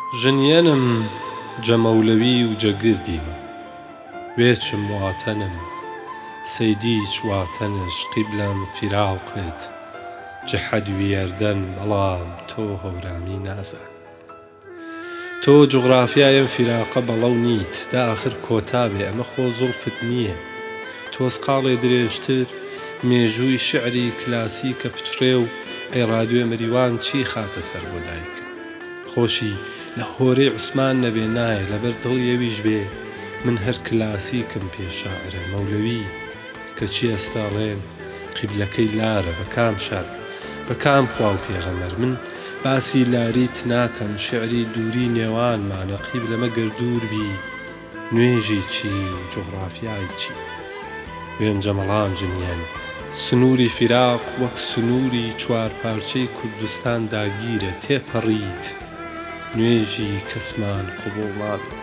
ژنیەنم جەمەولەوی و جەگردیمە وێچم واتەنم سەیدی چواتەنش قیبلەم فیراوقت جەحەد وێردەن بەڵام تۆ هەورامی نازان تۆ جوغرافیایم فیراقە بەڵەو نیت داخر کۆتابێ ئەمە خۆ زوڵفت نییە تۆسقاڵێ درێژتر مێژووی شعری کلاسیکە پچڕێ و ئەی رادیۆ مریوان چی خاتە سەر بۆ دایکە خۆشی لە هۆرەی عوسمان نەبێ نایە لەبەر دڵیەویش بێ من هەر کلاسیکم پێشاعرە مەولەوی کەچی ئەستاڵێن قیبلەکەی لارە بە کام شەر بە کام خوا و پێغەمبەر من باسی لاریت ناکەم شعری دووری نێوانمانە قیبلەمە گەردوور بی نوێژی چی و جوغرافیای چی وێم جەمەڵام ژنیان سنووری فیراق وەک سنووری چوار پارچەی کوردستان داگیرە تێپەڕیت نوێژی کەسمان قوبوڵ نابێت